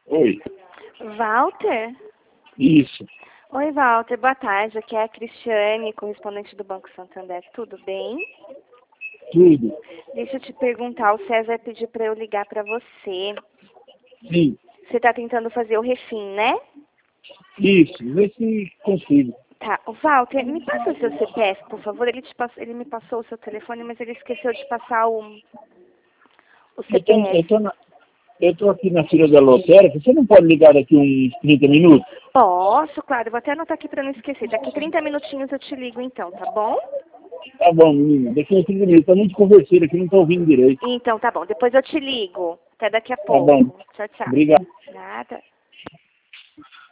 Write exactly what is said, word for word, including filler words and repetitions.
Oi. Walter? Isso. Oi, Walter. Boa tarde. Aqui é a Cristiane, correspondente do Banco Santander. Tudo bem? Tudo. Deixa eu te perguntar. O César pediu para eu ligar para você. Sim. Você está tentando fazer o refim, né? Isso. Vê se consigo. Tá. O Walter, me passa o seu C P F, por favor. Ele, te passou, ele me passou o seu telefone, mas ele esqueceu de passar o, o Eu tô, eu, C P F. tô na, eu tô aqui na fila da lotérica. Você não pode ligar daqui uns trinta minutos? Posso, claro. Vou até anotar aqui para não esquecer. Daqui trinta minutinhos eu te ligo, então, tá bom? Tá bom, menina. Daqui uns trinta minutos. Tá muito converseiro aqui, não tô ouvindo direito. Então, tá bom. Depois eu te ligo. Até daqui a Tá bom. pouco. Tchau, tchau. Obrigado. Nada.